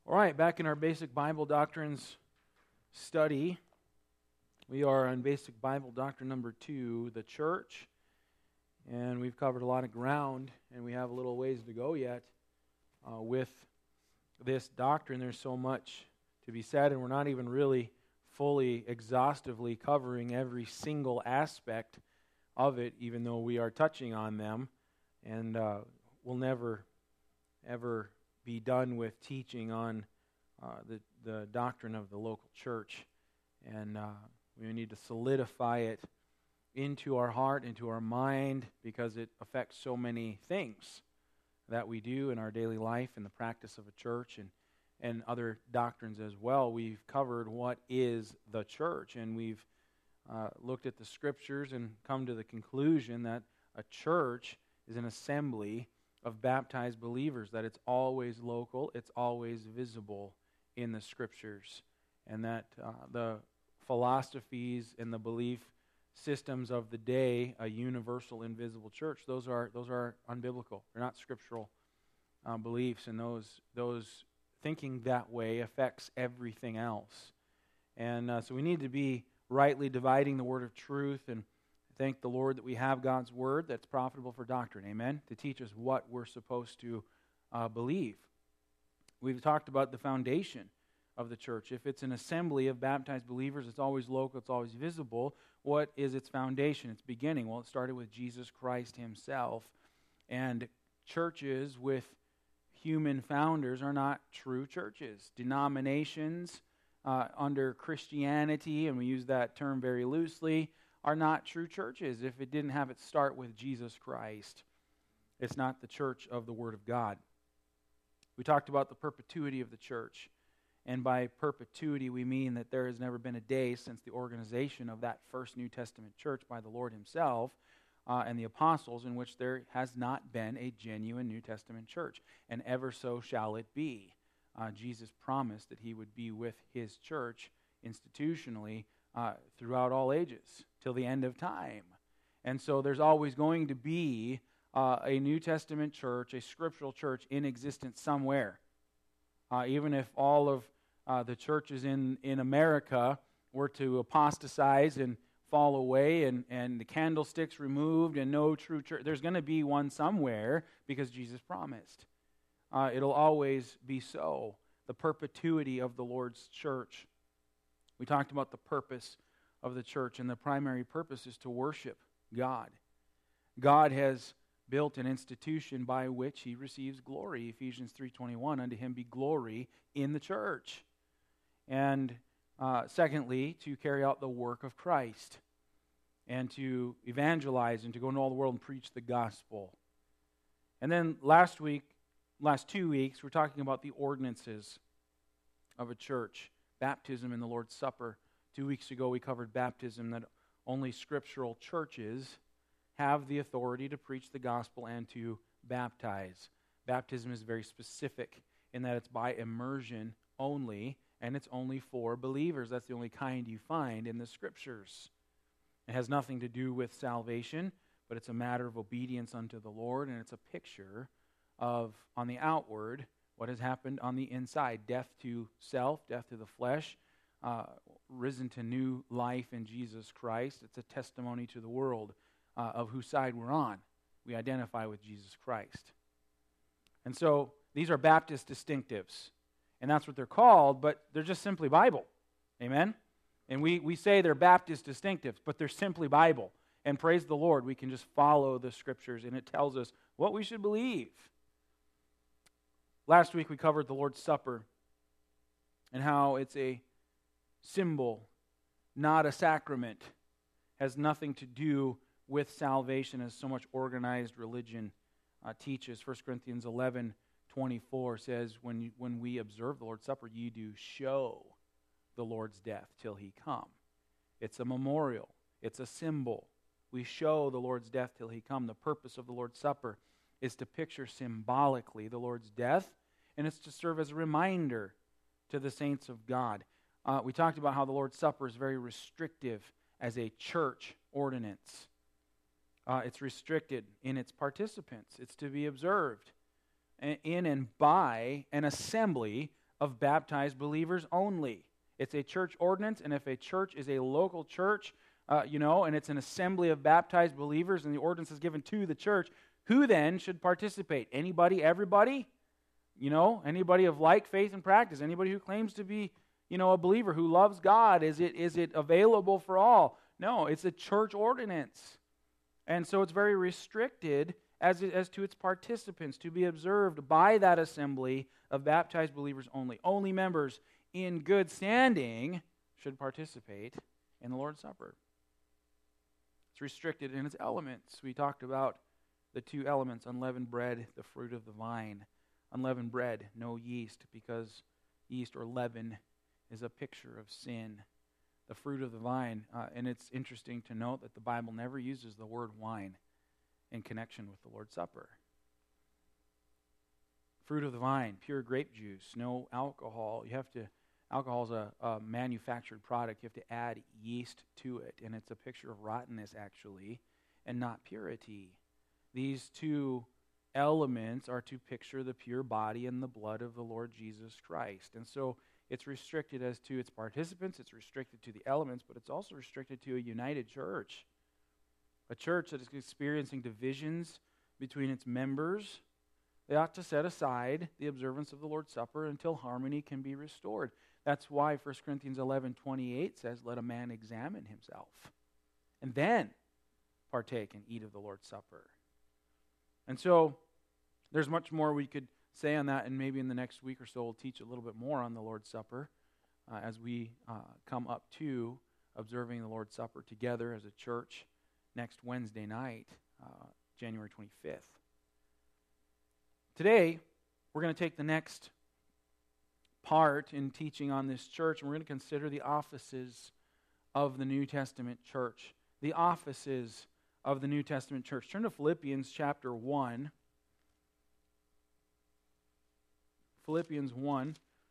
All right, back in our basic Bible doctrines study. We are on basic Bible doctrine number 2, the church. And we've covered a lot of ground, and we have a little ways to go yet with this doctrine. There's so much to be said, and we're not even really fully, exhaustively covering every single aspect of it, even though we are touching on them. And we'll never, ever be done with teaching on the doctrine of the local church. And we need to solidify it into our heart, into our mind, because it affects so many things that we do in our daily life and the practice of a church and other doctrines as well. We've covered what is the church, and we've looked at the scriptures and come to the conclusion that a church is an assembly of baptized believers, that it's always local, it's always visible in the scriptures, and that the philosophies and the belief systems of the day, a universal invisible church, those are unbiblical. They're not scriptural beliefs, and those thinking that way affects everything else. And so we need to be rightly dividing the word of truth, and thank the Lord that we have God's word that's profitable for doctrine, amen, to teach us what we're supposed to believe. We've talked about the foundation of the church. If it's an assembly of baptized believers, it's always local, it's always visible. What is its foundation, its beginning? Well, it started with Jesus Christ himself. And churches with human founders are not true churches. Denominations under Christianity, and we use that term very loosely, are not true churches if it didn't have its start with Jesus Christ. It's not the church of the Word of God. We talked about the perpetuity of the church. And by perpetuity, we mean that there has never been a day since the organization of that first New Testament church by the Lord himself and the apostles in which there has not been a genuine New Testament church. And ever so shall it be. Jesus promised that he would be with his church institutionally throughout all ages, till the end of time. And so there's always going to be a New Testament church, a scriptural church in existence somewhere. Even if all of the churches in America were to apostatize and fall away and the candlesticks removed and no true church, there's going to be one somewhere because Jesus promised. It'll always be so. The perpetuity of the Lord's church. We talked about the purpose of the church, and the primary purpose is to worship God. God has built an institution by which he receives glory. Ephesians 3:21, unto him be glory in the church. And secondly, to carry out the work of Christ and to evangelize and to go into all the world and preach the gospel. And then last 2 weeks, we're talking about the ordinances of a church. Baptism in the Lord's Supper. 2 weeks ago we covered baptism, that only scriptural churches have the authority to preach the gospel and to baptize. Baptism is very specific in that it's by immersion only, and it's only for believers. That's the only kind you find in the scriptures. It has nothing to do with salvation, but it's a matter of obedience unto the Lord, and it's a picture of, on the outward, what has happened on the inside. Death to self, death to the flesh, risen to new life in Jesus Christ. It's a testimony to the world of whose side we're on. We identify with Jesus Christ. And so these are Baptist distinctives. And that's what they're called, but they're just simply Bible. Amen? And we say they're Baptist distinctives, but they're simply Bible. And praise the Lord, we can just follow the scriptures, and it tells us what we should believe. Last week we covered the Lord's Supper and how it's a symbol, not a sacrament. Has nothing to do with salvation as so much organized religion teaches. 1 Corinthians 11:24 says, when we observe the Lord's Supper, ye do show the Lord's death till he come. It's a memorial. It's a symbol. We show the Lord's death till he come. The purpose of the Lord's Supper is to picture symbolically the Lord's death, and it's to serve as a reminder to the saints of God. We talked about how the Lord's Supper is very restrictive as a church ordinance. It's restricted in its participants. It's to be observed in and by an assembly of baptized believers only. It's a church ordinance, and if a church is a local church, and it's an assembly of baptized believers, and the ordinance is given to the church, who then should participate? Anybody, everybody? Anybody of like faith and practice? Anybody who claims to be, a believer who loves God? Is it available for all? No, it's a church ordinance. And so it's very restricted as to its participants to be observed by that assembly of baptized believers only. Only members in good standing should participate in the Lord's Supper. It's restricted in its elements. We talked about the two elements, unleavened bread, the fruit of the vine. Unleavened bread, no yeast, because yeast or leaven is a picture of sin. The fruit of the vine, and it's interesting to note that the Bible never uses the word wine in connection with the Lord's Supper. Fruit of the vine, pure grape juice, no alcohol. Alcohol is a manufactured product. You have to add yeast to it, and it's a picture of rottenness, actually, and not purity. These two elements are to picture the pure body and the blood of the Lord Jesus Christ. And so it's restricted as to its participants, it's restricted to the elements, but it's also restricted to a united church. A church that is experiencing divisions between its members, they ought to set aside the observance of the Lord's Supper until harmony can be restored. That's why 1 Corinthians 11:28 says, let a man examine himself, and then partake and eat of the Lord's Supper. And so there's much more we could say on that, and maybe in the next week or so we'll teach a little bit more on the Lord's Supper as we come up to observing the Lord's Supper together as a church next Wednesday night, January 25th. Today, we're going to take the next part in teaching on this church, and we're going to consider the offices of the New Testament church. The offices of the New Testament church. Turn to Philippians chapter 1. Philippians 1.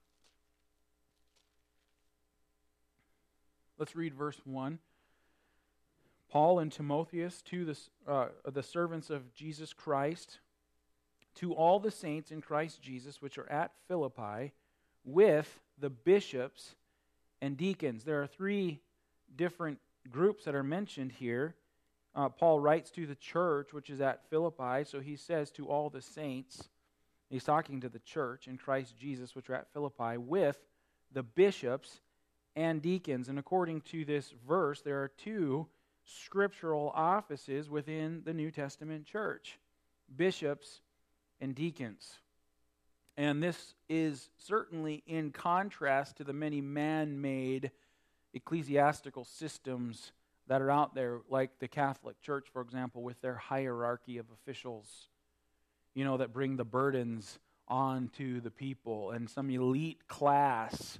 Let's read verse 1. Paul and Timotheus, to the servants of Jesus Christ, to all the saints in Christ Jesus, which are at Philippi, with the bishops and deacons. There are three different groups that are mentioned here. Paul writes to the church, which is at Philippi, so he says to all the saints, he's talking to the church in Christ Jesus, which are at Philippi, with the bishops and deacons. And according to this verse, there are two scriptural offices within the New Testament church, bishops and deacons. And this is certainly in contrast to the many man-made ecclesiastical systems that are out there, like the Catholic Church, for example, with their hierarchy of officials, that bring the burdens on to the people, and some elite class,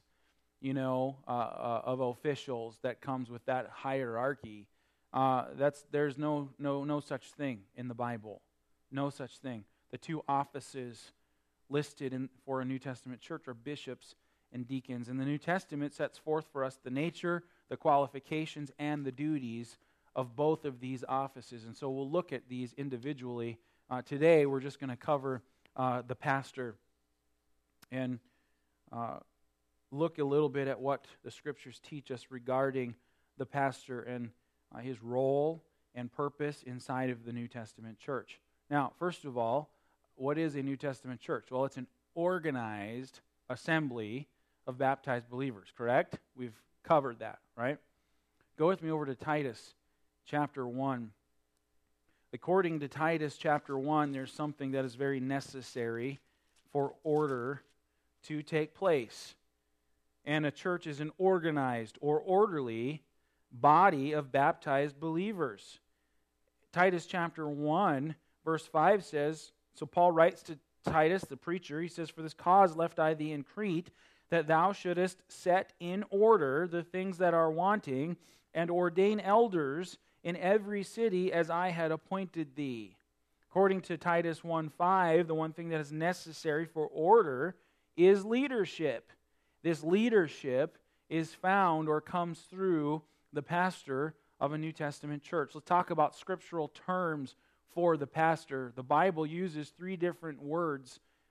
of officials that comes with that hierarchy. There's no such thing in the Bible. No such thing. The two offices listed for a New Testament church are bishops and deacons. And the New Testament sets forth for us the nature, the qualifications, and the duties of both of these offices. And so we'll look at these individually. Today we're just going to cover the pastor and look a little bit at what the Scriptures teach us regarding the pastor and his role and purpose inside of the New Testament church. Now, first of all, what is a New Testament church? Well, it's an organized assembly of baptized believers, correct? We've covered that, right? Go with me over to Titus chapter 1. According to Titus chapter 1, there's something that is very necessary for order to take place. And a church is an organized or orderly body of baptized believers. Titus chapter 1, verse 5 says, so Paul writes to Titus, the preacher, he says, for this cause left I thee in Crete, that thou shouldest set in order the things that are wanting, and ordain elders in every city as I had appointed thee. According to Titus 1:5, the one thing that is necessary for order is leadership. This leadership is found or comes through the pastor of a New Testament church. Let's talk about scriptural terms for the pastor. The Bible uses three different words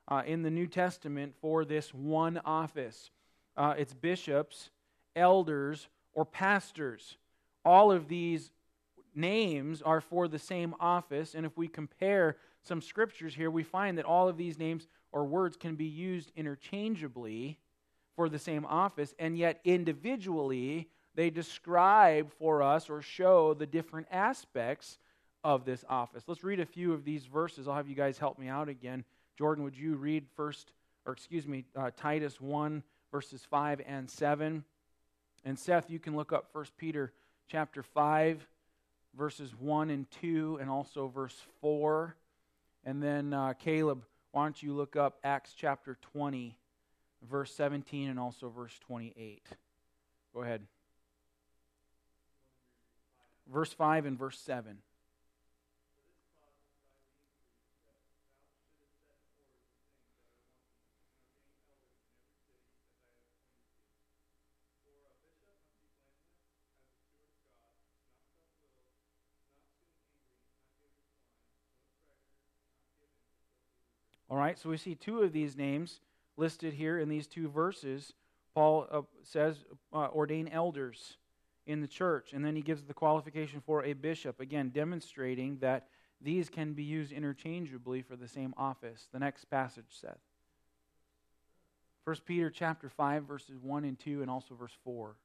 in the New Testament for this one office. It's bishops, elders, or pastors. All of these names are for the same office, and if we compare some scriptures here, we find that all of these names or words can be used interchangeably for the same office, and yet individually they describe for us or show the different aspects of this office. Let's read a few of these verses. I'll have you guys help me out again. Jordan, would you read Titus 1, verses 5 and 7? And Seth, you can look up 1 Peter chapter 5, verses 1 and 2, and also verse 4. And then Caleb, why don't you look up Acts chapter 20, verse 17, and also verse 28. Go ahead. Verse 5 and verse 7. All right, so we see two of these names listed here in these two verses. Paul says, ordain elders in the church, and then he gives the qualification for a bishop, again, demonstrating that these can be used interchangeably for the same office. The next passage said, 1 Peter chapter 5, verses 1 and 2, and also verse 4.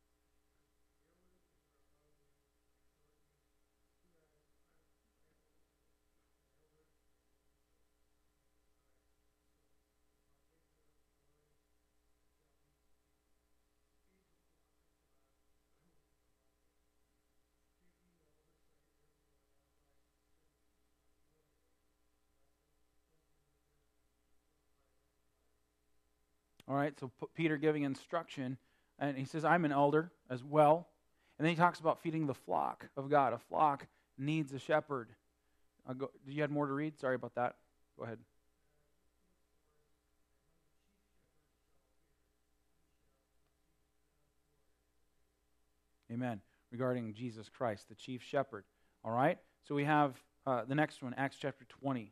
All right, so Peter giving instruction, and he says, I'm an elder as well. And then he talks about feeding the flock of God. A flock needs a shepherd. You had more to read? Sorry about that. Go ahead. Amen. Regarding Jesus Christ, the chief shepherd. All right, so we have the next one, Acts chapter 20.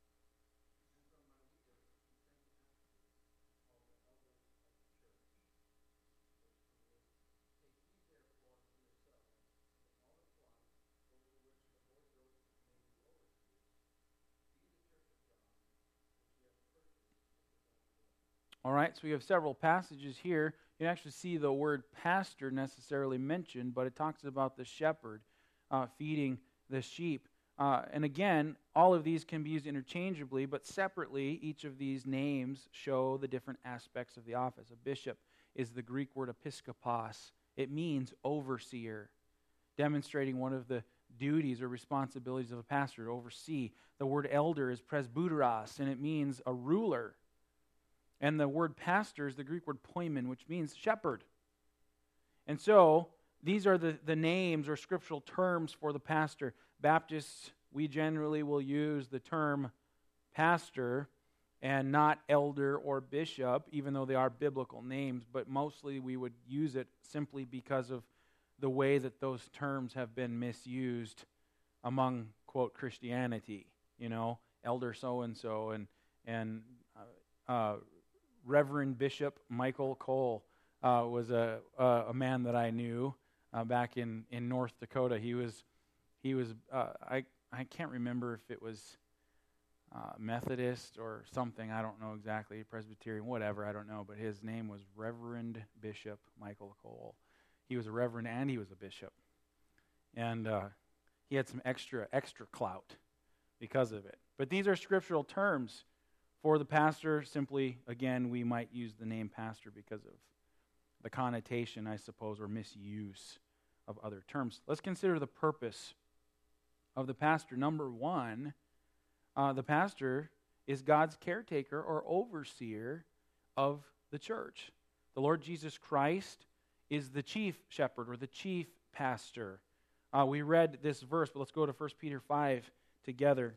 All right, so we have several passages here. You can actually see the word pastor necessarily mentioned, but it talks about the shepherd feeding the sheep. And again, all of these can be used interchangeably, but separately, each of these names show the different aspects of the office. A bishop is the Greek word episkopos. It means overseer, demonstrating one of the duties or responsibilities of a pastor, to oversee. The word elder is presbyteros, and it means a ruler. And the word pastor is the Greek word poimen, which means shepherd. And so, these are the names or scriptural terms for the pastor. Baptists, we generally will use the term pastor and not elder or bishop, even though they are biblical names, but mostly we would use it simply because of the way that those terms have been misused among, quote, Christianity. You know, elder so-and-so and Reverend Bishop Michael Cole was a man that I knew back in North Dakota. He was I can't remember if it was Methodist or something. I don't know exactly, Presbyterian, whatever. I don't know. But his name was Reverend Bishop Michael Cole. He was a reverend and he was a bishop, and he had some extra clout because of it. But these are scriptural terms. For the pastor, simply, again, we might use the name pastor because of the connotation, I suppose, or misuse of other terms. Let's consider the purpose of the pastor. Number one, the pastor is God's caretaker or overseer of the church. The Lord Jesus Christ is the chief shepherd or the chief pastor. We read this verse, but let's go to 1 Peter 5 together.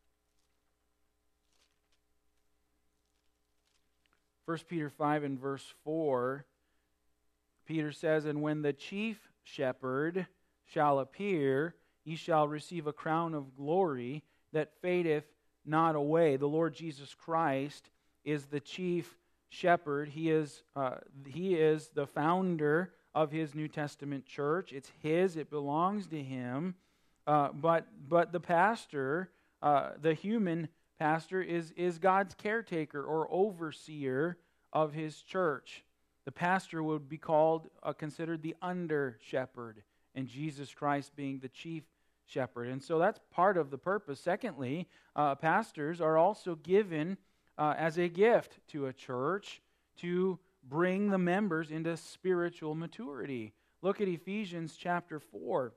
1 Peter 5 and verse 4, Peter says, and when the chief shepherd shall appear, ye shall receive a crown of glory that fadeth not away. The Lord Jesus Christ is the chief shepherd. He is the founder of His New Testament church. It's His. It belongs to Him. But the pastor, the human pastor, is God's caretaker or overseer of His church. The pastor would be considered the under shepherd, and Jesus Christ being the chief shepherd. And so that's part of the purpose. Secondly, pastors are also given as a gift to a church to bring the members into spiritual maturity. Look at Ephesians chapter 4.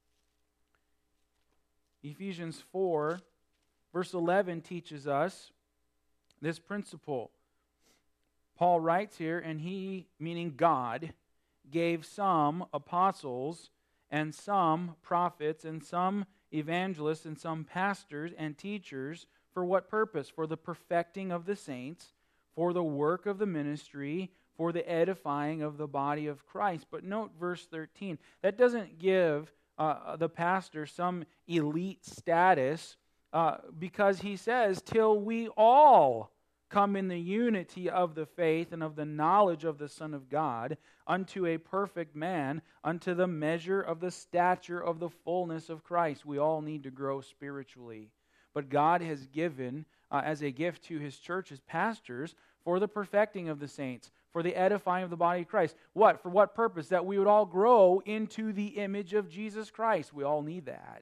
Ephesians 4, verse 11 teaches us this principle. Paul writes here, and He, meaning God, gave some apostles and some prophets and some evangelists and some pastors and teachers. For what purpose? For the perfecting of the saints, for the work of the ministry, for the edifying of the body of Christ. But note verse 13. That doesn't give the pastor some elite status because he says, till we all come in the unity of the faith and of the knowledge of the Son of God, unto a perfect man, unto the measure of the stature of the fullness of Christ. We all need to grow spiritually. But God has given as a gift to His church, His pastors, for the perfecting of the saints, for the edifying of the body of Christ. What? For what purpose? That we would all grow into the image of Jesus Christ. We all need that.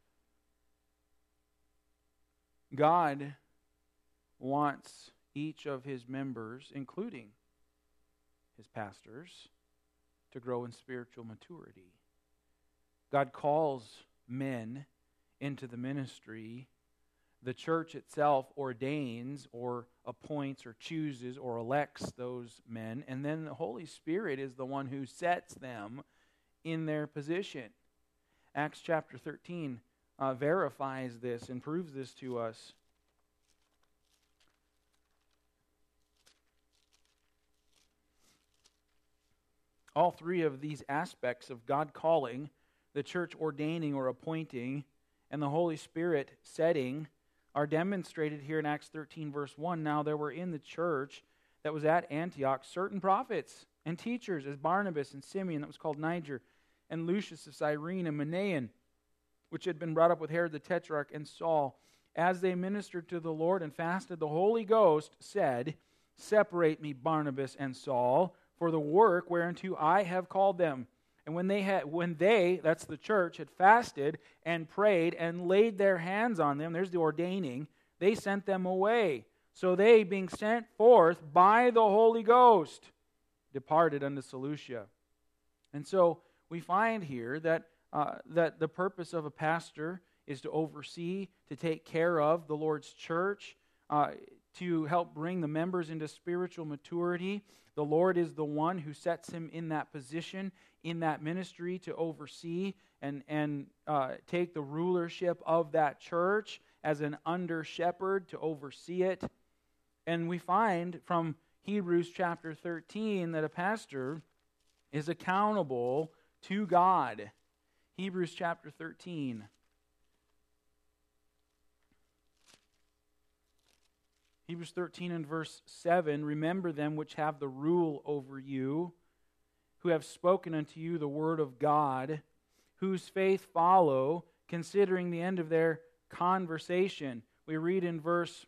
God wants each of His members, including His pastors, to grow in spiritual maturity. God calls men into the ministry. The church itself ordains or appoints or chooses or elects those men, and then the Holy Spirit is the one who sets them in their position. Acts chapter 13 verifies this and proves this to us. All three of these aspects of God calling, the church ordaining or appointing, and the Holy Spirit setting are demonstrated here in Acts 13 verse 1. Now there were in the church that was at Antioch certain prophets and teachers, as Barnabas and Simeon, that was called Niger, and Lucius of Cyrene, and Manaen, which had been brought up with Herod the Tetrarch, and Saul. As they ministered to the Lord and fasted, the Holy Ghost said, Separate me, Barnabas and Saul, for the work whereunto I have called them. And when they, that's the church, had fasted and prayed and laid their hands on them, there's the ordaining, they sent them away. So they, being sent forth by the Holy Ghost, departed unto Seleucia. And so we find here that the purpose of a pastor is to oversee, to take care of the Lord's church, to help bring the members into spiritual maturity. The Lord is the one who sets him in that position, in that ministry, to oversee and take the rulership of that church as an under shepherd to oversee it. And we find from Hebrews chapter 13 that a pastor is accountable to God. Hebrews chapter 13. Hebrews 13 and verse 7, remember them which have the rule over you, who have spoken unto you the word of God, whose faith follow, considering the end of their conversation. We read in verse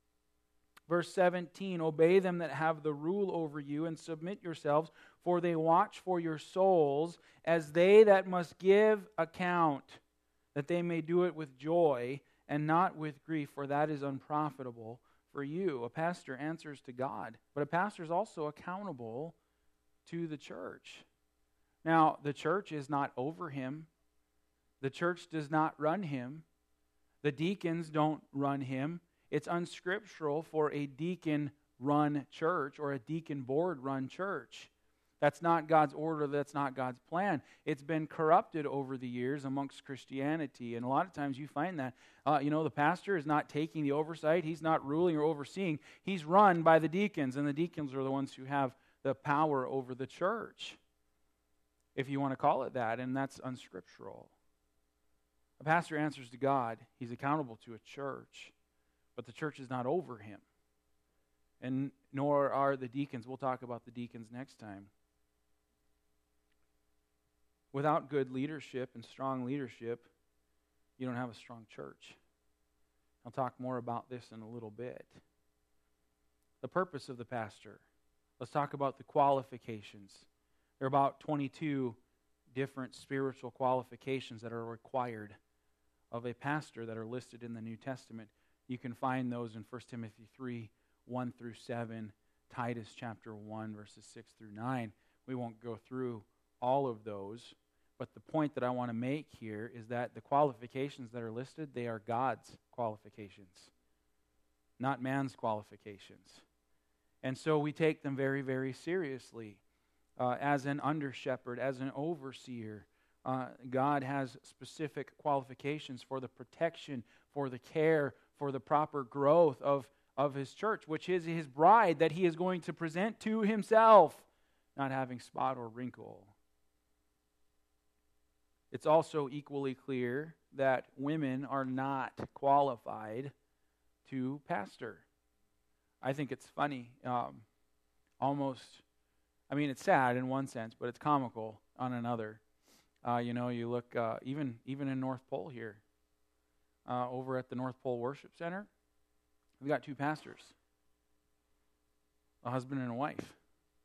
17, obey them that have the rule over you, and submit yourselves, for they watch for your souls, as they that must give account, that they may do it with joy, and not with grief, for that is unprofitable for you. A pastor answers to God, but a pastor is also accountable to the church. Now, the church is not over him. The church does not run him. The deacons don't run him. It's unscriptural for a deacon-run church or a deacon board-run church. That's not God's order. That's not God's plan. It's been corrupted over the years amongst Christianity. And a lot of times you find that, the pastor is not taking the oversight. He's not ruling or overseeing. He's run by the deacons, and the deacons are the ones who have the power over the church, if you want to call it that, and that's unscriptural. A pastor answers to God. He's accountable to a church. but the church is not over him. And nor are the deacons. We'll talk about the deacons next time. Without good leadership and strong leadership, you don't have a strong church. I'll talk more about this in a little bit. The purpose of the pastor. Let's talk about the qualifications. There are about 22 different spiritual qualifications that are required of a pastor that are listed in the New Testament. You can find those in 1 Timothy 3, 1 through 7, Titus chapter 1, verses 6 through 9. We won't go through all of those, but the point that I want to make here is that the qualifications that are listed, they are God's qualifications, not man's qualifications. And so we take them very, very seriously. As an under-shepherd, as an overseer, God has specific qualifications for the protection, for the care, for the proper growth of His church, which is His bride that He is going to present to Himself, not having spot or wrinkle. It's also equally clear that women are not qualified to pastor. I think it's funny, it's sad in one sense, but it's comical on another. You look, even in North Pole here, over at the North Pole Worship Center, we've got two pastors, a husband and a wife.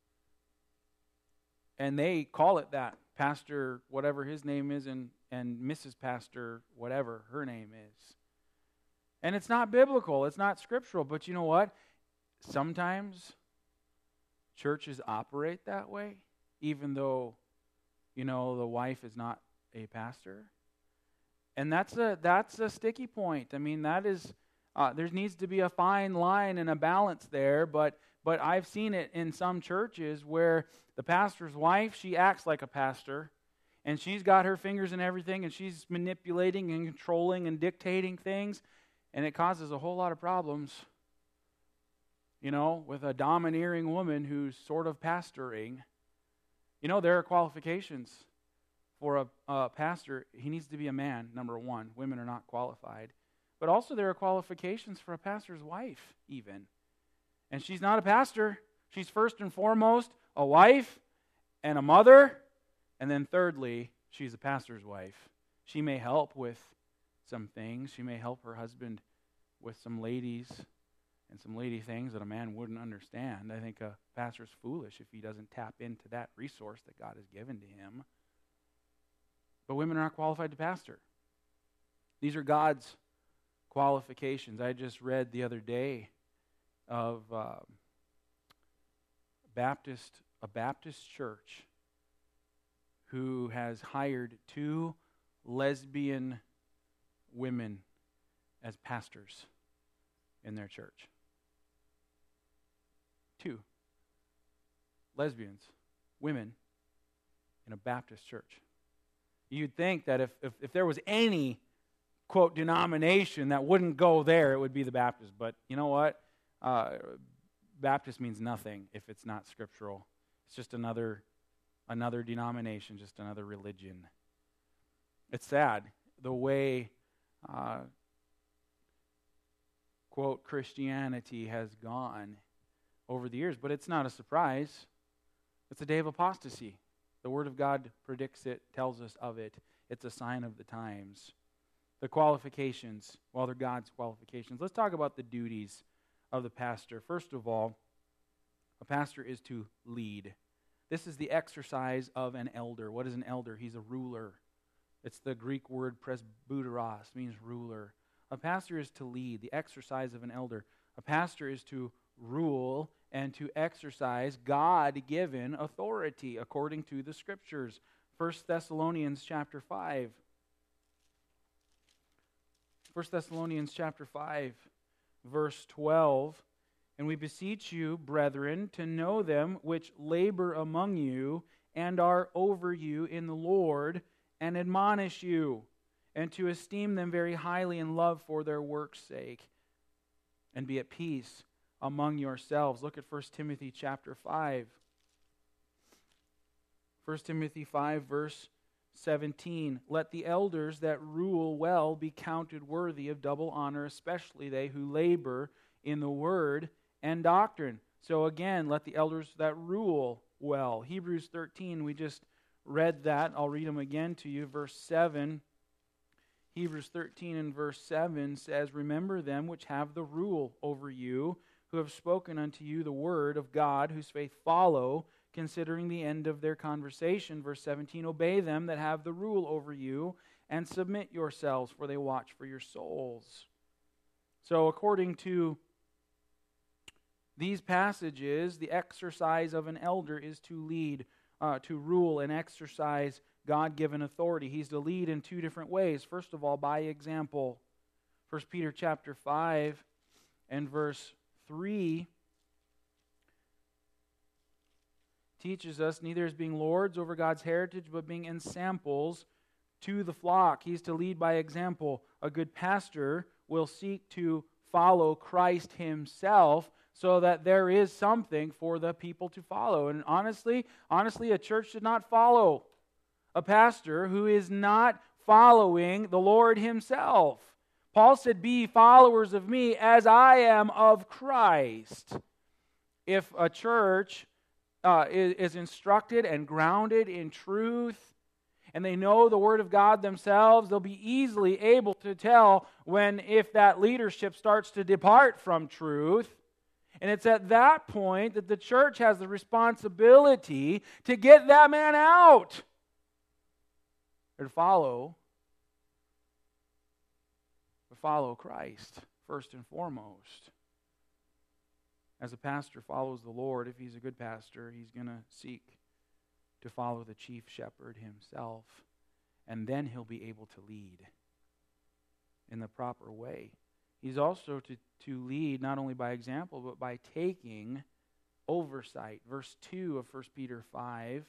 And they call it that, Pastor whatever his name is, and Mrs. Pastor whatever her name is. And it's not biblical, it's not scriptural, but you know what? Sometimes churches operate that way, even though, the wife is not a pastor. And that's a sticky point. I mean, that is, there needs to be a fine line and a balance there, but I've seen it in some churches where the pastor's wife, she acts like a pastor, and she's got her fingers in everything, and she's manipulating and controlling and dictating things, and it causes a whole lot of problems, with a domineering woman who's sort of pastoring. There are qualifications for a pastor. He needs to be a man, number one. Women are not qualified. But also there are qualifications for a pastor's wife, even. And she's not a pastor. She's first and foremost a wife and a mother. And then thirdly, she's a pastor's wife. She may help with some things. She may help her husband with some ladies and some lady things that a man wouldn't understand. I think a pastor's foolish if he doesn't tap into that resource that God has given to him. But women are not qualified to pastor. These are God's qualifications. I just read the other day of a Baptist church who has hired 2 lesbian women as pastors in their church. 2 lesbians, women, in a Baptist church. You'd think that if there was any, quote, denomination that wouldn't go there, it would be the Baptist. But you know what? Baptist means nothing if it's not scriptural. It's just another denomination, just another religion. It's sad the way, quote, Christianity has gone over the years, but it's not a surprise. It's a day of apostasy. The Word of God predicts it, tells us of it. It's a sign of the times. The qualifications, well, they're God's qualifications. Let's talk about the duties of the pastor. First of all, a pastor is to lead. This is the exercise of an elder. What is an elder? He's a ruler. It's the Greek word presbyteros, means ruler. A pastor is to lead, the exercise of an elder. A pastor is to rule and to exercise God-given authority according to the Scriptures. 1 Thessalonians chapter 5. 1 Thessalonians chapter 5, verse 12. And we beseech you, brethren, to know them which labor among you and are over you in the Lord, and admonish you, and to esteem them very highly in love for their work's sake, and be at peace among yourselves. Look at 1 Timothy chapter 5. 1 Timothy 5, verse 17, let the elders that rule well be counted worthy of double honor, especially they who labor in the word and doctrine. So again, let the elders that rule well. Hebrews 13, we just read that. I'll read them again to you. Verse 7. Hebrews 13 and verse 7 says, remember them which have the rule over you, who have spoken unto you the word of God, whose faith follow, considering the end of their conversation. Verse 17, obey them that have the rule over you, and submit yourselves, for they watch for your souls. So according to these passages, the exercise of an elder is to lead, to rule and exercise God-given authority. He's to lead in two different ways. First of all, by example. 1 Peter chapter 5 and verse 3 teaches us, neither as being lords over God's heritage, but being ensamples to the flock. He's to lead by example. A good pastor will seek to follow Christ himself so that there is something for the people to follow. And honestly, a church should not follow a pastor who is not following the Lord himself. Paul said, be followers of me as I am of Christ. If a church is instructed and grounded in truth, and they know the Word of God themselves, they'll be easily able to tell if that leadership starts to depart from truth. And it's at that point that the church has the responsibility to get that man out. Or to follow Christ first and foremost. As a pastor follows the Lord, if he's a good pastor, he's going to seek to follow the chief shepherd himself, and then he'll be able to lead in the proper way. He's also to lead not only by example, but by taking oversight. Verse 2 of 1 Peter 5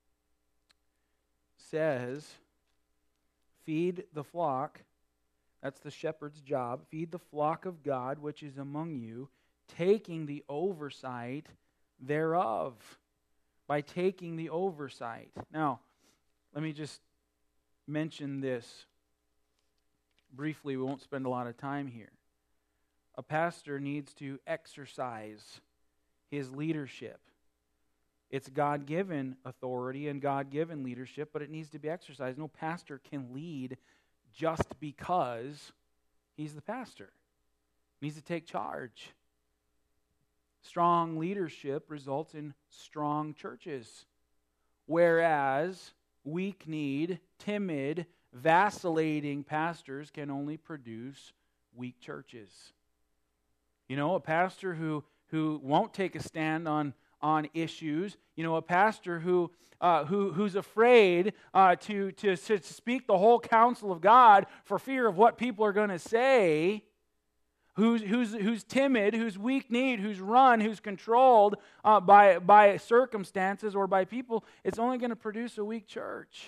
says, feed the flock, that's the shepherd's job, feed the flock of God which is among you, taking the oversight thereof. By taking the oversight. Now, let me just mention this briefly. We won't spend a lot of time here. A pastor needs to exercise his leadership. It's God-given authority and God-given leadership, but it needs to be exercised. No pastor can lead just because he's the pastor. He needs to take charge. Strong leadership results in strong churches, whereas weak-kneed, timid, vacillating pastors can only produce weak churches. You know, a pastor who won't take a stand on issues. You know, a pastor who's afraid to speak the whole counsel of God for fear of what people are going to say. Who's timid, who's weak-kneed, who's run, who's controlled by circumstances or by people, it's only going to produce a weak church.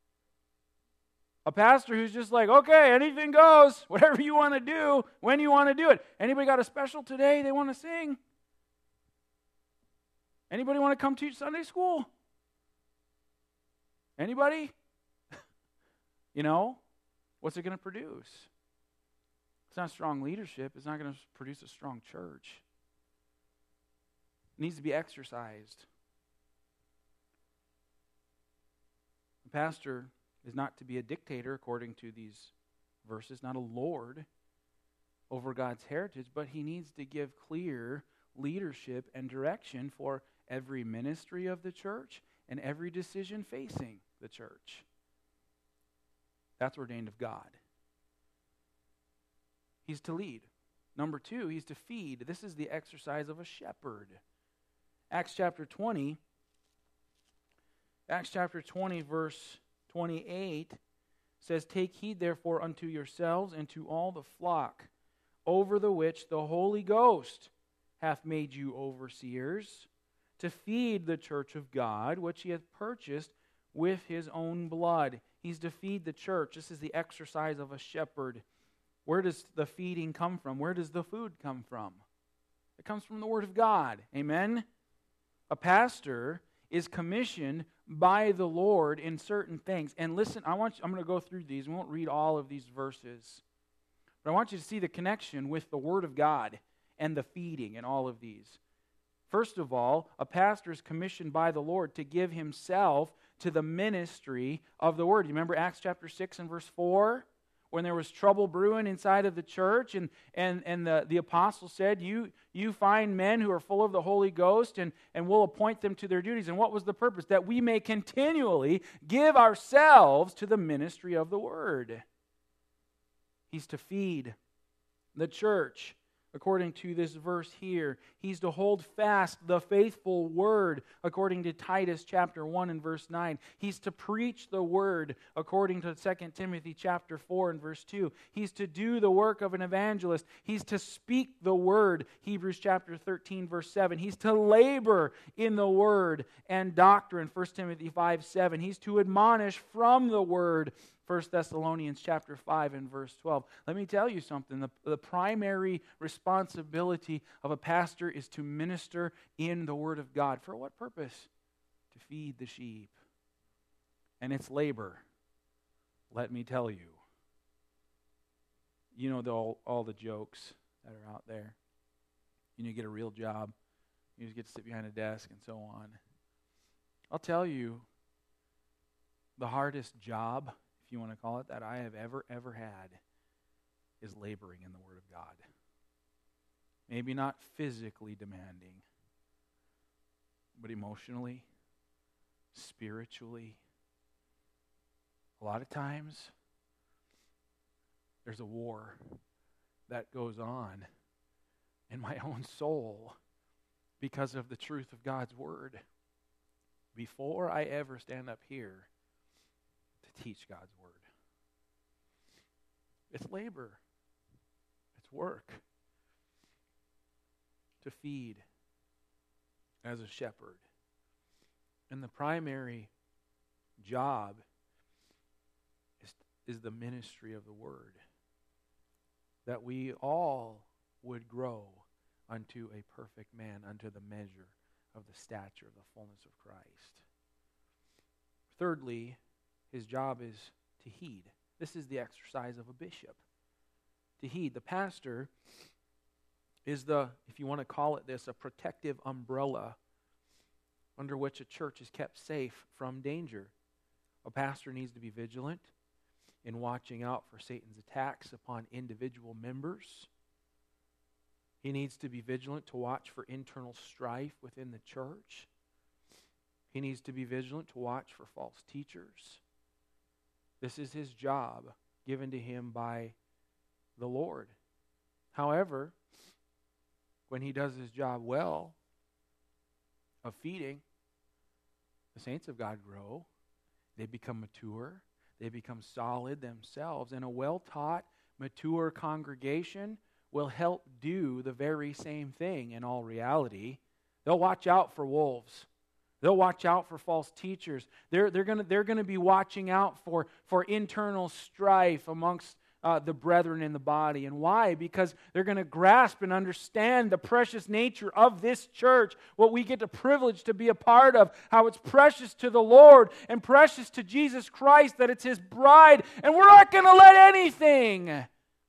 A pastor who's just like, okay, anything goes, whatever you want to do, when you want to do it. Anybody got a special today they want to sing? Anybody want to come teach Sunday school? Anybody? You know, what's it going to produce? It's not strong leadership. It's not going to produce a strong church. It needs to be exercised. The pastor is not to be a dictator according to these verses, not a lord over God's heritage, but he needs to give clear leadership and direction for every ministry of the church and every decision facing the church. That's ordained of God. He's to lead. Number 2, he's to feed. This is the exercise of a shepherd. Acts chapter 20, verse 28 says, take heed therefore unto yourselves and to all the flock, over the which the Holy Ghost hath made you overseers, to feed the church of God, which he hath purchased with his own blood. He's to feed the church. This is the exercise of a shepherd. Where does the feeding come from? Where does the food come from? It comes from the Word of God. Amen? A pastor is commissioned by the Lord in certain things. And listen, I'm going to go through these. We won't read all of these verses. But I want you to see the connection with the Word of God and the feeding and all of these. First of all, a pastor is commissioned by the Lord to give himself to the ministry of the Word. You remember Acts chapter 6 and verse 4? When there was trouble brewing inside of the church, and the apostle said, you find men who are full of the Holy Ghost, and we'll appoint them to their duties. And what was the purpose? That we may continually give ourselves to the ministry of the Word. He's to feed the church. According to this verse here, he's to hold fast the faithful word, according to Titus chapter 1 and verse 9. He's to preach the word, according to 2 Timothy chapter 4 and verse 2. He's to do the work of an evangelist. He's to speak the word, Hebrews chapter 13 verse 7. He's to labor in the word and doctrine, 1 Timothy 5:7. He's to admonish from the word, 1 Thessalonians chapter 5 and verse 12. Let me tell you something. The primary responsibility of a pastor is to minister in the Word of God. For what purpose? To feed the sheep. And it's labor. Let me tell you. You know all the jokes that are out there. You get a real job. You just get to sit behind a desk and so on. I'll tell you, the hardest job, if you want to call it that, I have ever had is laboring in the Word of God. Maybe not physically demanding, but emotionally, spiritually. A lot of times, there's a war that goes on in my own soul because of the truth of God's Word. Before I ever stand up here to teach God's Word. It's labor. It's work. To feed as a shepherd. And the primary job is the ministry of the Word. That we all would grow unto a perfect man, unto the measure of the stature of the fullness of Christ. Thirdly, his job is to heed. This is the exercise of a bishop. To heed. The pastor is if you want to call it this, a protective umbrella under which a church is kept safe from danger. A pastor needs to be vigilant in watching out for Satan's attacks upon individual members. He needs to be vigilant to watch for internal strife within the church. He needs to be vigilant to watch for false teachers. This is his job given to him by the Lord. However, when he does his job well of feeding, the saints of God grow. They become mature. They become solid themselves. And a well-taught, mature congregation will help do the very same thing in all reality. They'll watch out for wolves. They'll watch out for false teachers. They're going to be watching out for internal strife amongst the brethren in the body. And why? Because they're going to grasp and understand the precious nature of this church, what we get the privilege to be a part of, how it's precious to the Lord and precious to Jesus Christ, that it's His bride, and we're not going to let anything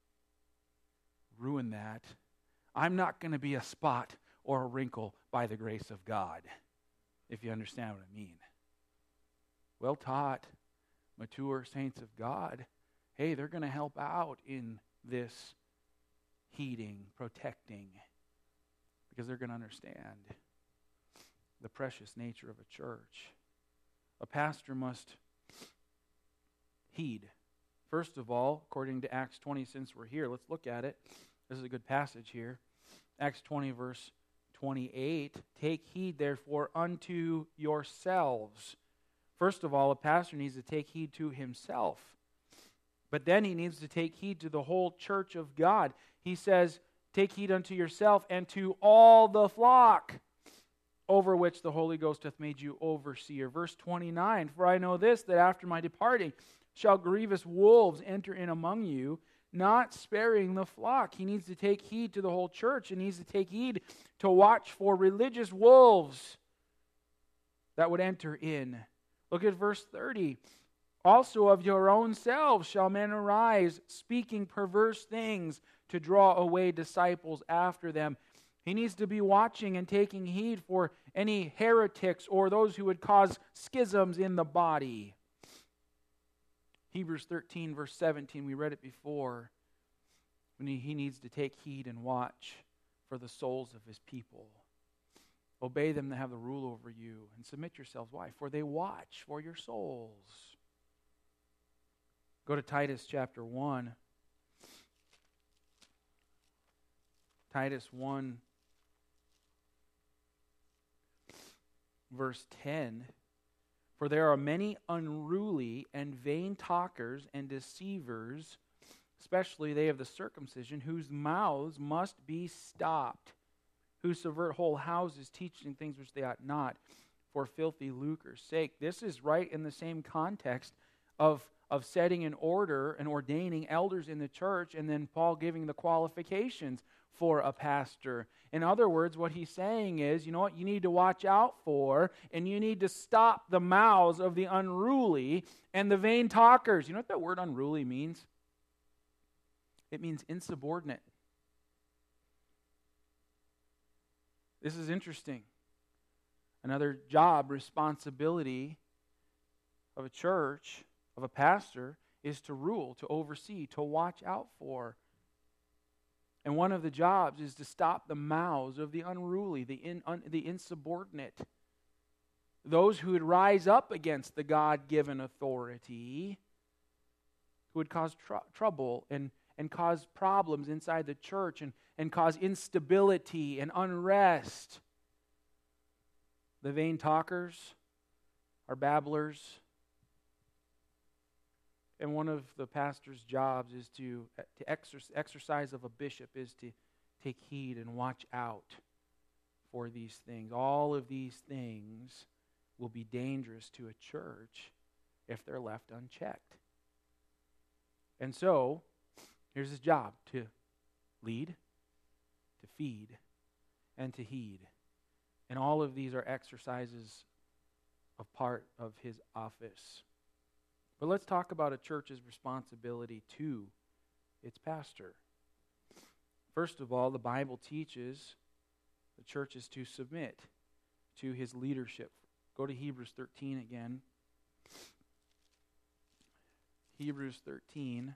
ruin that. I'm not going to be a spot or a wrinkle by the grace of God, if you understand what I mean. Well-taught, mature saints of God, hey, they're going to help out in this heeding, protecting, because they're going to understand the precious nature of a church. A pastor must heed. First of all, according to Acts 20, since we're here, let's look at it. This is a good passage here. Acts 20, verse 28, take heed, therefore, unto yourselves. First of all, a pastor needs to take heed to himself. But then he needs to take heed to the whole church of God. He says, take heed unto yourself and to all the flock over which the Holy Ghost hath made you overseer. Verse 29, for I know this, that after my departing shall grievous wolves enter in among you, not sparing the flock. He needs to take heed to the whole church, and he needs to take heed to watch for religious wolves that would enter in. Look at verse 30. Also of your own selves shall men arise, speaking perverse things to draw away disciples after them. He needs to be watching and taking heed for any heretics or those who would cause schisms in the body. Hebrews 13, verse 17, we read it before. When he needs to take heed and watch for the souls of his people. Obey them that have the rule over you, and submit yourselves. Why? For they watch for your souls. Go to Titus chapter 1. Titus 1, verse 10. For there are many unruly and vain talkers and deceivers, especially they of the circumcision, whose mouths must be stopped, who subvert whole houses, teaching things which they ought not, for filthy lucre's sake. This is right in the same context of setting in order and ordaining elders in the church, and then Paul giving the qualifications for a pastor. In other words, what he's saying is, you know what you need to watch out for, and you need to stop the mouths of the unruly and the vain talkers. You know what that word unruly means? It means insubordinate. This is interesting. Another job, responsibility of a church, of a pastor, is to rule, to oversee, to watch out for. And one of the jobs is to stop the mouths of the unruly, the insubordinate, those who would rise up against the God-given authority, who would cause trouble and cause problems inside the church and cause instability and unrest. The vain talkers are babblers. And one of the pastor's jobs is to exercise of a bishop is to take heed and watch out for these things. All of these things will be dangerous to a church if they're left unchecked. And so, here's his job: to lead, to feed, and to heed. And all of these are exercises of part of his office. But let's talk about a church's responsibility to its pastor. First of all, the Bible teaches the church is to submit to his leadership. Go to Hebrews 13 again. Hebrews 13.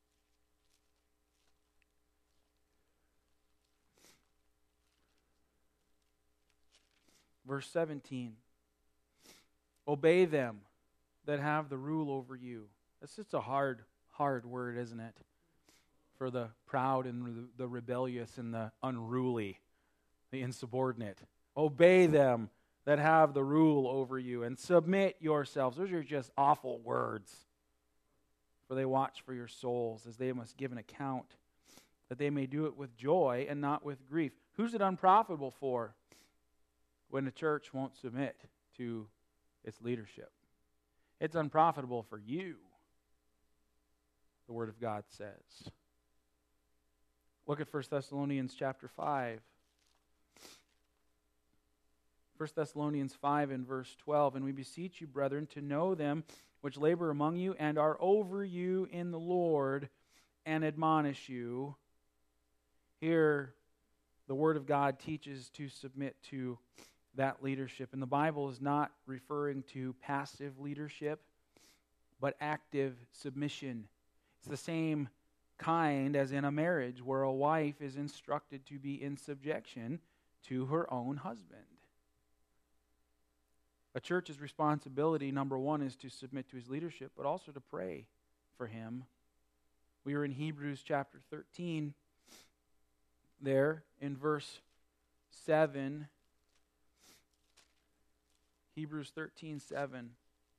Verse 17. Obey them that have the rule over you. That's just a hard word, isn't it? For the proud and the rebellious and the unruly, the insubordinate. Obey them that have the rule over you, and submit yourselves. Those are just awful words. For they watch for your souls, as they must give an account, that they may do it with joy and not with grief. Who's it unprofitable for when the church won't submit to its leadership? It's unprofitable for you, the Word of God says. Look at 1 Thessalonians chapter 5. 1 Thessalonians 5 and verse 12. And we beseech you, brethren, to know them which labor among you and are over you in the Lord, and admonish you. Here, the Word of God teaches to submit to that leadership. And the Bible is not referring to passive leadership, but active submission. It's the same kind as in a marriage where a wife is instructed to be in subjection to her own husband. A church's responsibility, number one, is to submit to his leadership, but also to pray for him. We are in Hebrews chapter 13, there in verse 7. Hebrews 13:7.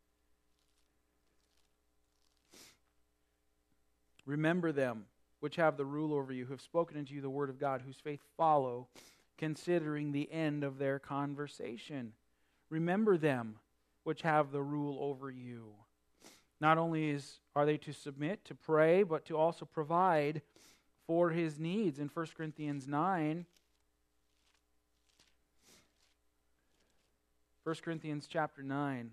Remember them which have the rule over you, who have spoken unto you the word of God, whose faith follow, considering the end of their conversation. Remember them which have the rule over you. Not only are they to submit, to pray, but to also provide for his needs. In 1 Corinthians 9, 1 Corinthians chapter 9.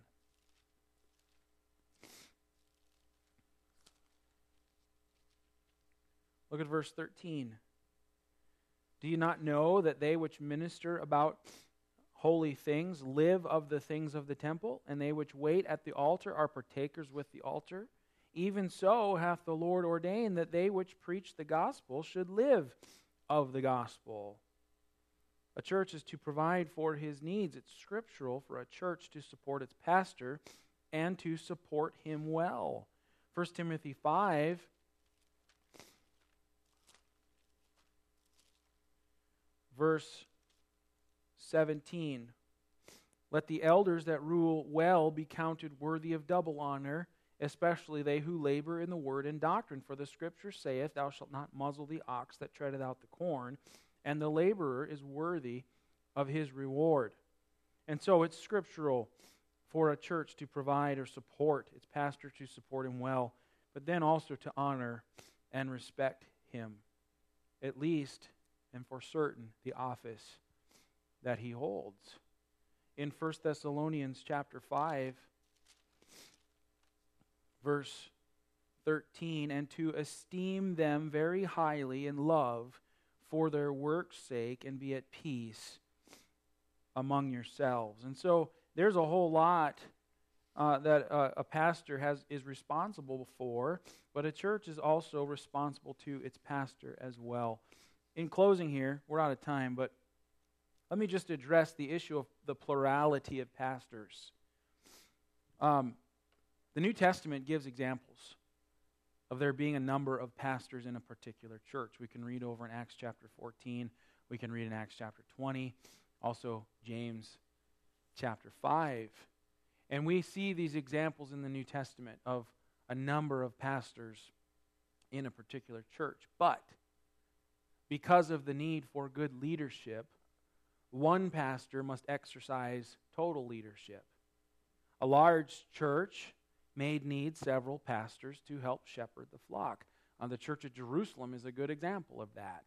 Look at verse 13. Do you not know that they which minister about holy things live of the things of the temple, and they which wait at the altar are partakers with the altar? Even so hath the Lord ordained that they which preach the gospel should live of the gospel. A church is to provide for his needs. It's scriptural for a church to support its pastor and to support him well. 1 Timothy 5, verse 17. Let the elders that rule well be counted worthy of double honor, especially they who labor in the word and doctrine. For the Scripture saith, Thou shalt not muzzle the ox that treadeth out the corn, and the laborer is worthy of his reward. And so it's scriptural for a church to provide or support its pastor, to support him well, but then also to honor and respect him, at least and for certain, the office that he holds. In 1 Thessalonians chapter 5, verse 13, and to esteem them very highly in love for their work's sake, and be at peace among yourselves. And so there's a whole lot that a pastor is responsible for, but a church is also responsible to its pastor as well. In closing here, we're out of time, but let me just address the issue of the plurality of pastors. The New Testament gives examples of there being a number of pastors in a particular church. We can read over in Acts chapter 14. We can read in Acts chapter 20. Also James chapter 5. And we see these examples in the New Testament of a number of pastors in a particular church. But because of the need for good leadership, one pastor must exercise total leadership. A large church may need several pastors to help shepherd the flock. The church of Jerusalem is a good example of that.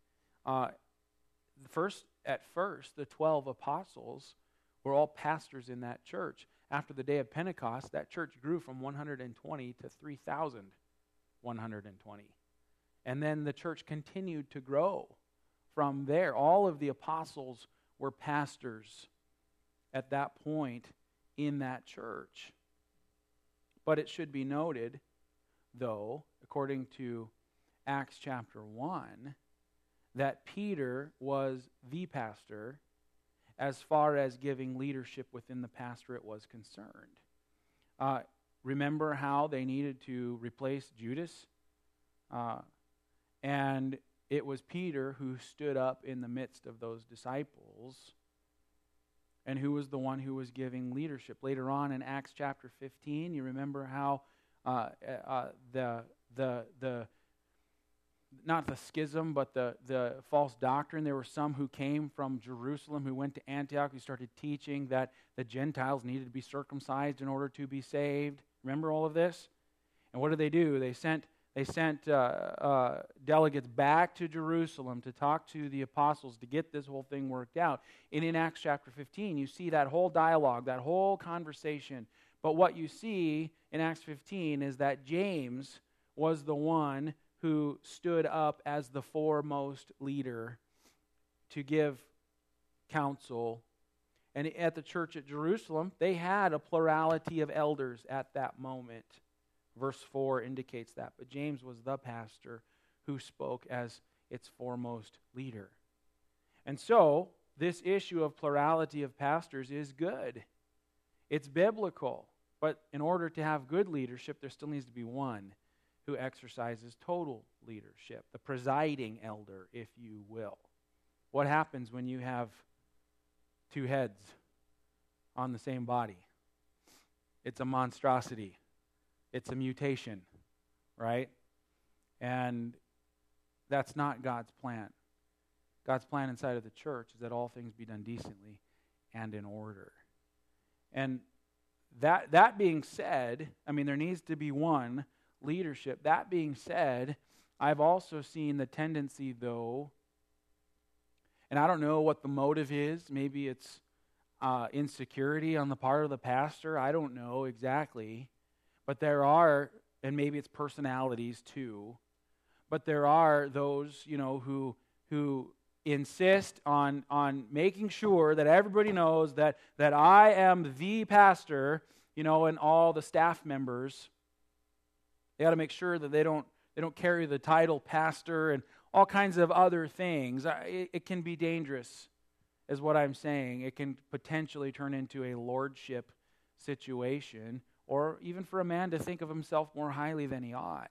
At first, the 12 apostles were all pastors in that church. After the day of Pentecost, that church grew from 120 to 3,120. And then the church continued to grow from there. All of the apostles were pastors at that point in that church. But it should be noted, though, according to Acts chapter 1, that Peter was the pastor as far as giving leadership within the pastorate was concerned. Remember how they needed to replace Judas? And it was Peter who stood up in the midst of those disciples and who was the one who was giving leadership. Later on in Acts chapter 15, you remember how not the schism, but the false doctrine. There were some who came from Jerusalem who went to Antioch who started teaching that the Gentiles needed to be circumcised in order to be saved. Remember all of this? And what did they do? They sent delegates back to Jerusalem to talk to the apostles to get this whole thing worked out. And in Acts chapter 15, you see that whole dialogue, that whole conversation. But what you see in Acts 15 is that James was the one who stood up as the foremost leader to give counsel. And at the church at Jerusalem, they had a plurality of elders at that moment. Verse 4 indicates that. But James was the pastor who spoke as its foremost leader. And so, this issue of plurality of pastors is good. It's biblical. But in order to have good leadership, there still needs to be one who exercises total leadership, the presiding elder, if you will. What happens when you have two heads on the same body? It's a monstrosity. It's a mutation, right? And that's not God's plan. God's plan inside of the church is that all things be done decently and in order. And that being said, there needs to be one leadership. That being said, I've also seen the tendency, though, and I don't know what the motive is. Maybe it's insecurity on the part of the pastor. I don't know exactly. But there are, and maybe it's personalities too, but there are those, who insist on making sure that everybody knows that I am the pastor, and all the staff members. They got to make sure that they don't carry the title pastor and all kinds of other things. It can be dangerous, is what I'm saying. It can potentially turn into a lordship situation, or even for a man to think of himself more highly than he ought.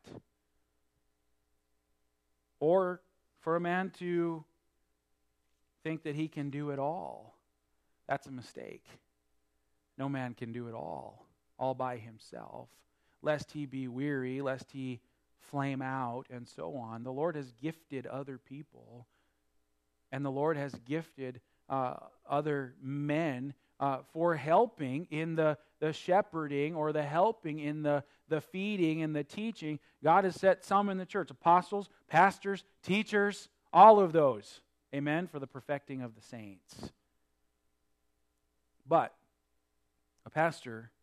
Or for a man to think that he can do it all. That's a mistake. No man can do it all by himself, lest he be weary, lest he flame out, and so on. The Lord has gifted other people, and the Lord has gifted other men for helping in the shepherding, or the helping in the feeding and the teaching. God has set some in the church, apostles, pastors, teachers, all of those, amen, for the perfecting of the saints. But a pastor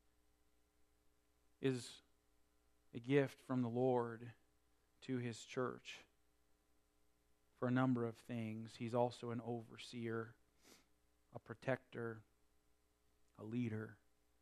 is a gift from the Lord to His church for a number of things. He's also an overseer, a protector, a leader.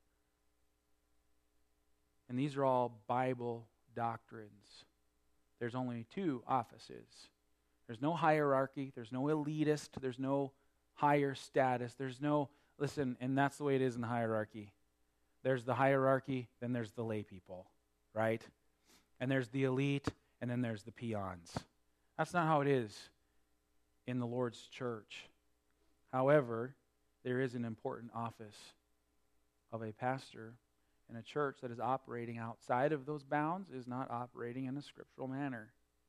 And these are all Bible doctrines. There's only two offices. There's no hierarchy. There's no elitist. There's no higher status. There's no, listen, and that's the way it is in the hierarchy. There's the hierarchy, then there's the lay people, right? And there's the elite, and then there's the peons. That's not how it is in the Lord's church. However, there is an important office of a pastor, and a church that is operating outside of those bounds is not operating in a scriptural manner.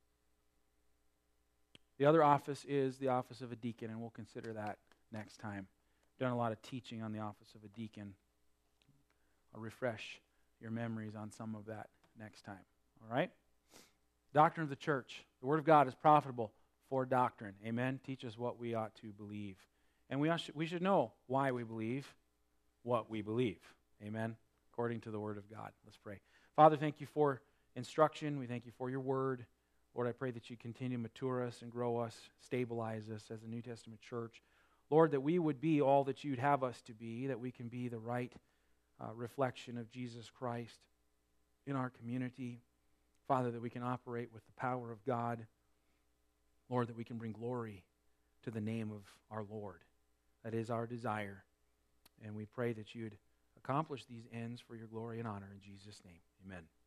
The other office is the office of a deacon, and we'll consider that next time. I've done a lot of teaching on the office of a deacon. I'll refresh your memories on some of that next time. All right? Doctrine of the church. The Word of God is profitable for doctrine. Amen? Teach us what we ought to believe. And we should know why we believe what we believe. Amen? According to the Word of God. Let's pray. Father, thank you for instruction. We thank you for your Word. Lord, I pray that you continue to mature us and grow us, stabilize us as a New Testament church. Lord, that we would be all that you'd have us to be, that we can be the right reflection of Jesus Christ in our community. Father, that we can operate with the power of God. Lord, that we can bring glory to the name of our Lord. That is our desire. And we pray that you'd accomplish these ends for your glory and honor in Jesus' name. Amen.